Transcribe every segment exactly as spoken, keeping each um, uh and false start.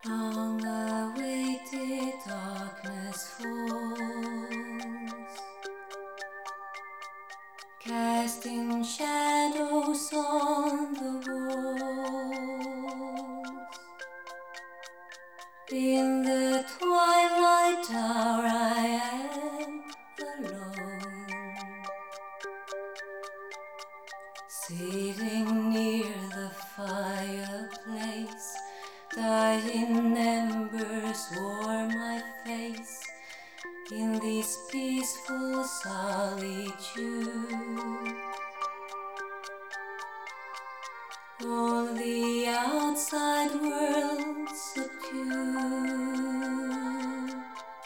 Long-awaited darkness falls, casting shadows on the walls. In the twilight hour I am alone, sitting near the fireplace. Dying embers warm my face in this peaceful solitude. All the outside world subdued.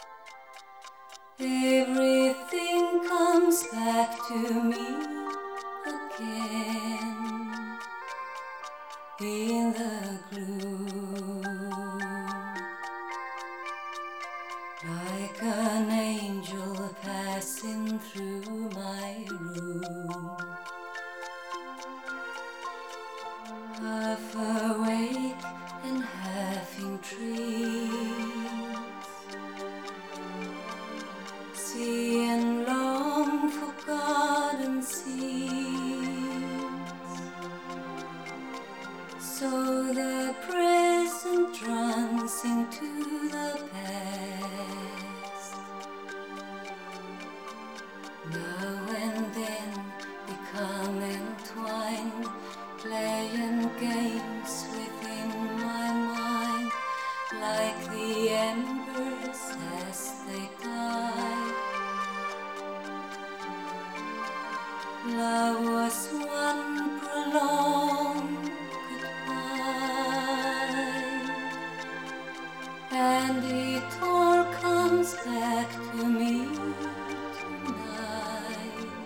Everything comes back to me again in the gloom, like an angel passing through my room. Half awake and half intrigued, see and long for garden scenes. So the present runs into the past. Now and then become entwined, playing games within my mind, like the embers as they die. Love was one prolonged goodbye, and it all comes back to me tonight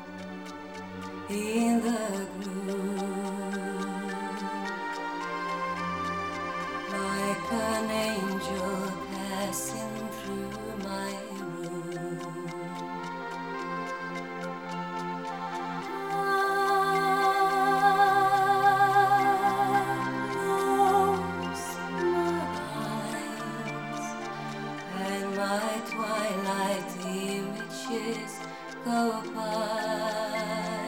in the gloom, like an angel passing through my room. I close my eyes, and my twilight images go by.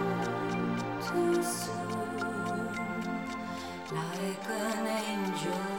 Too soon, like an angel